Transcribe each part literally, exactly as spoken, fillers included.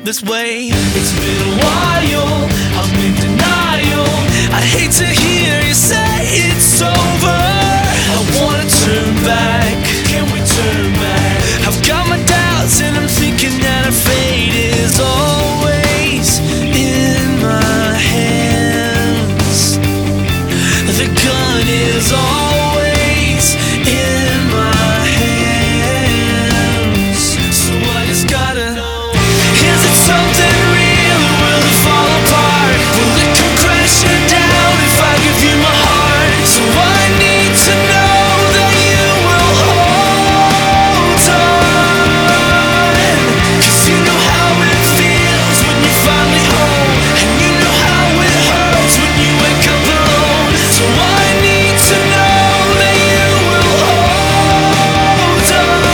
this way. It's been a while, I'm in denial. I hate to hear you say it's over. I wanna turn back, can we turn back? I've got my doubts and I'm thinking that our fate is always in my hands. The gun is always in my hands. So I just gotta know, is it something real or will it fall apart? Will it come crashing down if I give you my heart? So I need to know that you will hold on, 'cause you know how it feels when you're finally home, and you know how it hurts when you wake up alone. So I need to know that you will hold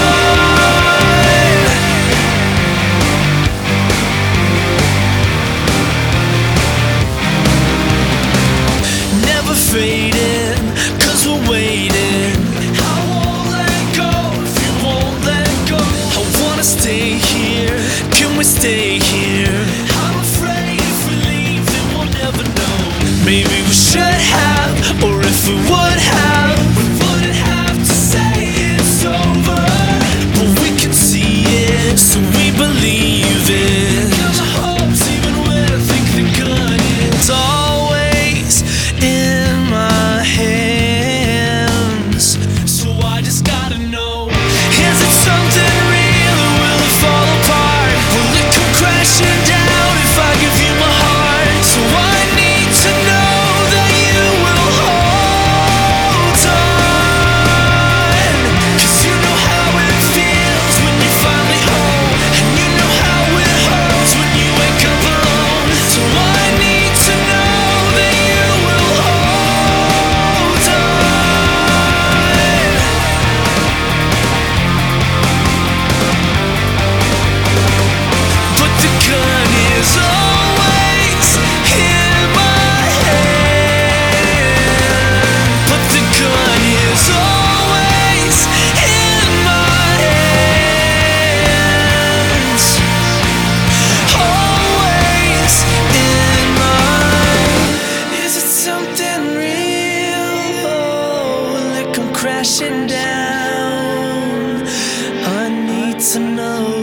on. Never fading, 'cause we're waiting. I won't let go if you won't let go. I wanna stay here, can we stay here? I'm afraid if we leave then we'll never know. Maybe we should have, or if we would have, we wouldn't have to say it's over. But we can see it, so we believe it. There's a hope even when I think the gun is always in my hands. So I just gotta know, is it something real or will it fall apart? Will it come crashing down if I give you my heart? So I need to know that you will hold on, 'cause you know how it feels when you're finally home, and you know how it hurts when you wake up alone. So I need to know that you will hold on. But the gun is always in my hand. But the gun is always in my hands. Always in mine. Is it something real? Oh, will it come crashing down? I need to know.